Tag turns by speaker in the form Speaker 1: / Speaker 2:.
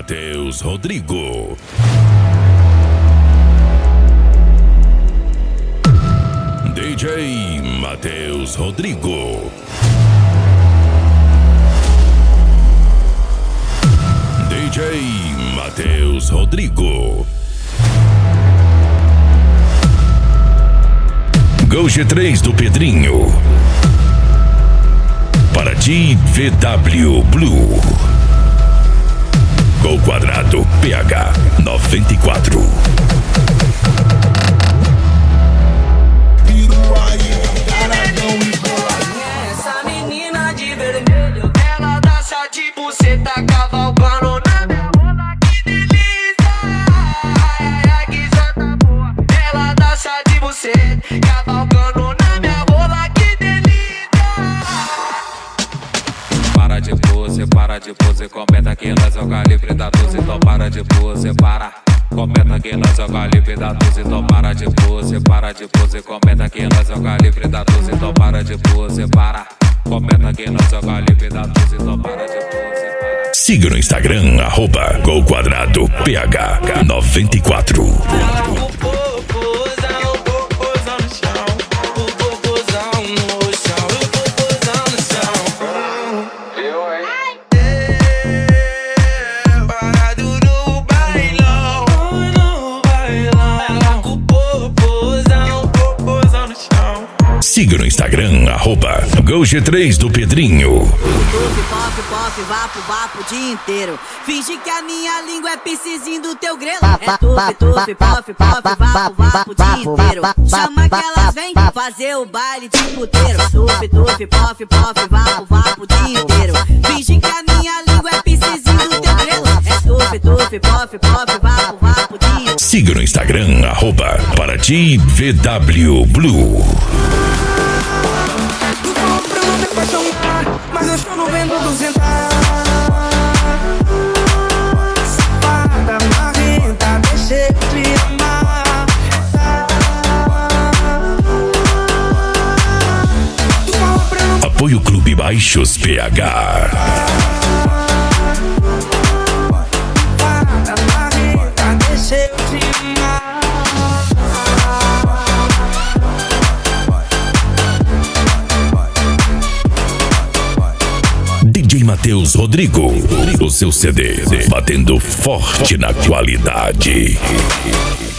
Speaker 1: Matheus Rodrigo. DJ Matheus Rodrigo. DJ Matheus Rodrigo. Gol G3 do Pedrinho. Para ti, VW Blue. Gol Quadrado PH 94.
Speaker 2: Essa menina de vermelho, ela dança de buceta, cavalgando na minha rola, que delícia. Ai, ai, ai, que jota boa. Ela dança de buceta, cavalgando na minha rola, que delícia.
Speaker 3: Para de pose, comenta que nós joga livre da 12, então para de pose, para. Comenta que nós joga livre da 12, então para de pose, comenta que nós joga livre da 12, então para de pose, para. Comenta que nós joga livre da 12, então para de pose, para.
Speaker 1: Siga no Instagram, @Gol Quadrado PH 94. Siga no Instagram, @Gol G3 do Pedrinho.
Speaker 4: Pop, vapo, vapo o dia inteiro. Finge que a minha língua é piscizinho do teu grelo. É tufi, pop, vapo, vapo o dia inteiro. Chama que elas vêm fazer o baile de puteiro. Tufi, pop, vapo, vapo o dia inteiro. Finge que a minha língua é piscizinho do teu grelo. É tufi, pop, vapo, vapo o dia inteiro.
Speaker 1: Siga no Instagram, para ti, VW Blue.
Speaker 5: Mas eu estou no vendo 200. Safada, marrenta, deixa eu te amar.
Speaker 1: Apoio Clube Baixos PH.
Speaker 5: Safada, marrenta, deixa eu te amar.
Speaker 1: DJ Matheus Rodrigo, o seu CD, batendo forte na qualidade.